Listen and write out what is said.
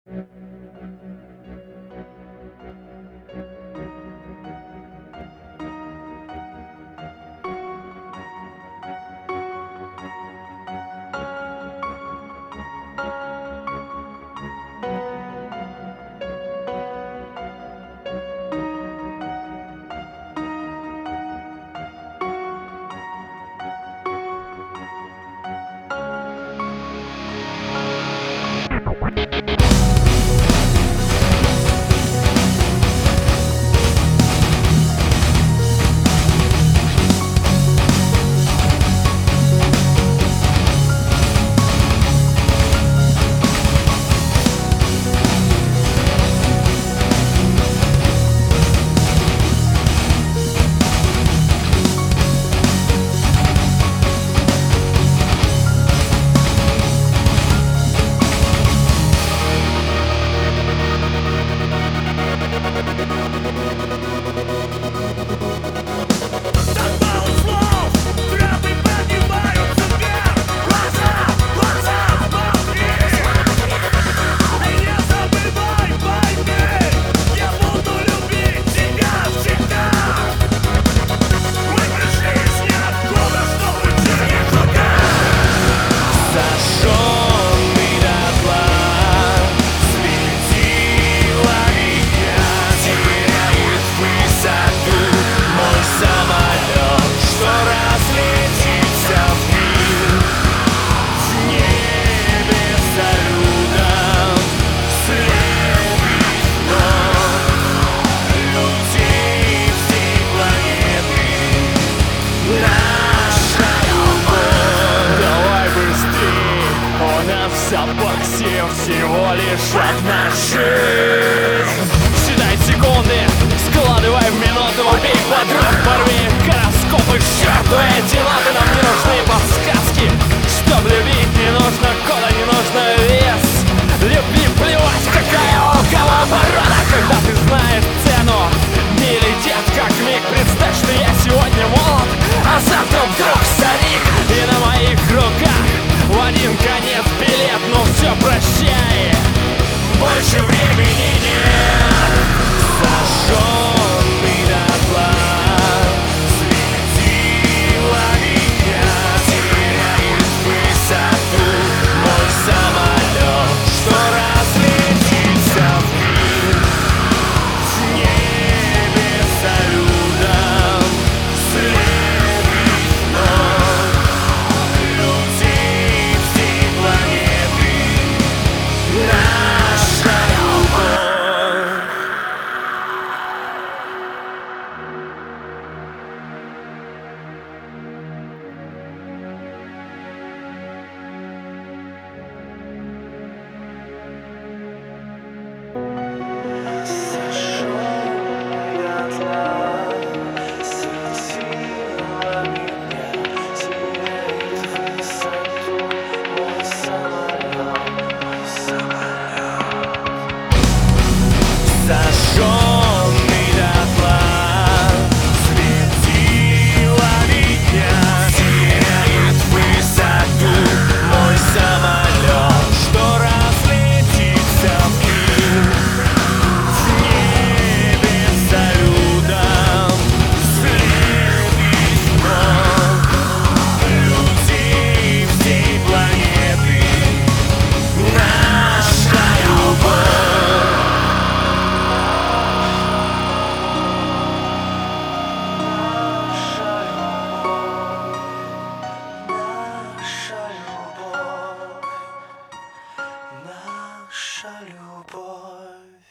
Всего лишь одна жизнь. Считай секунды, складывай в минуту, убей подруг, порви гороскопы, черту эти ноты. Нам не нужны подсказки, чтоб любить не нужно кода, не нужно вес. Люби, плевать, какая у кого порода, когда ты знаешь цену. Не летит как миг, представь, что я сегодня молод, а завтра вдруг старик. И на моих руках в один конец билет, но все, прощай, больше времени нет. Сожженный дотла светило меня, теряет высоту мой самолет, что разлетится в мир. В небе салютом след вновь людей всей планеты. Наша любовь. Зажженный дотла светило меня, теряет высоту мой самолет, что разлетится в мир. В небе салютом след вновь людей всей планеты. Наша любовь. Наша любовь.